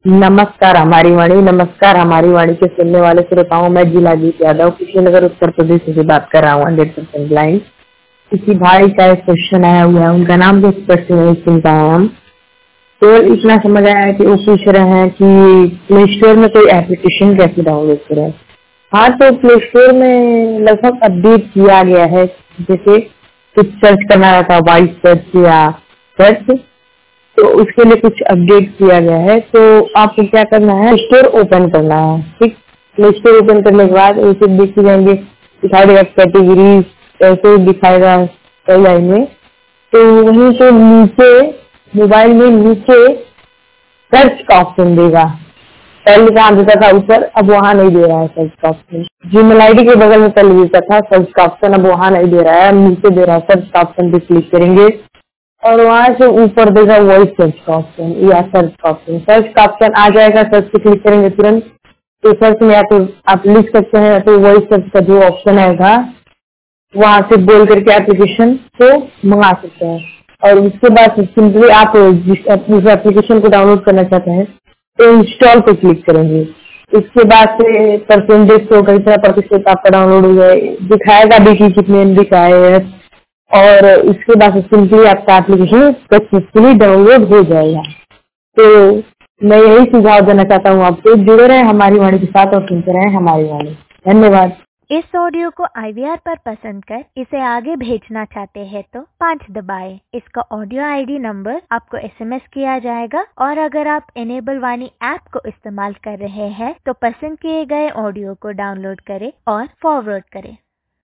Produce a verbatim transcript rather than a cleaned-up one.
नमस्कार हमारी वाणी नमस्कार हमारी वाणी के सुनने वाले श्रोताओं, मैं जिलाजीत यादव कुशीनगर उत्तर प्रदेश से बात कर रहा हूँ। हंड्रेड परसेंट ब्लाइंड किसी भाई का एक क्वेश्चन आया हुआ है, उनका नाम भी स्पष्ट नहीं सुन पाए हम। तो इतना समझ आया है कि वो पूछ रहे हैं कि प्ले स्टोर में कोई एप्लीकेशन कैसे डाउनलोड करें। हाँ, तो प्ले स्टोर में लगभग अपडेट किया गया है। जैसे कुछ सर्च करना रहता है, वॉइस सर्च या सर्च, तो उसके लिए कुछ अपडेट किया गया है। तो आपको क्या करना है, स्टोर ओपन करना है। ठीक, प्ले स्टोर ओपन करने के बाद उसे देख जाएंगे, दिखाई कैटेगरीज ऐसे दिखाएगा कई लाइन में। तो वहीं से नीचे मोबाइल में नीचे सर्च का ऑप्शन देगा। पहले कहाँ देता था ऊपर, अब वहाँ नहीं दे रहा है सर्च का ऑप्शन। जीमेल आईडी के बगल में पहले देता था सर्च का ऑप्शन, अब वहाँ नहीं दे रहा है, अब नीचे दे रहा है। सर्च का ऑप्शन पे क्लिक करेंगे और वहाँ से ऊपर देगा वॉइस सर्च का ऑप्शन या सर्च का ऑप्शन। सर्च का ऑप्शन आ जाएगा, सर्च पे क्लिक करेंगे तुरंत। तो सर्च में या तो आप लिख सकते हैं, या तो वॉइस सर्च का जो ऑप्शन आएगा वहाँ से बोल करके एप्लीकेशन को मंगा सकते हैं। और उसके बाद सिंपली आप जिस एप्लीकेशन को डाउनलोड करना चाहते हैं तो इंस्टॉल पे क्लिक करेंगे। उसके बाद से परसेंटेज तो कई तरह प्रतिशत आपका डाउनलोड हो जाए, दिखाएगा भी कि कितने एम बी का है। और इसके बाद सिंपली आपका एप्लीकेशन सक्सेसफुली डाउनलोड हो जाएगा। तो मैं यही सुझाव देना चाहता हूँ आपको, जुड़े रहे हमारी वाणी के साथ और सुनते रहे हमारी वाणी। धन्यवाद। इस ऑडियो को आई वी आर पर पसंद कर इसे आगे भेजना चाहते हैं तो पाँच दबाएं। इसका ऑडियो आई डी नंबर आपको एस एम एस किया जाएगा। और अगर आप इनेबल वाणी ऐप को इस्तेमाल कर रहे हैं तो पसंद किए गए ऑडियो को डाउनलोड करें और फॉरवर्ड करें।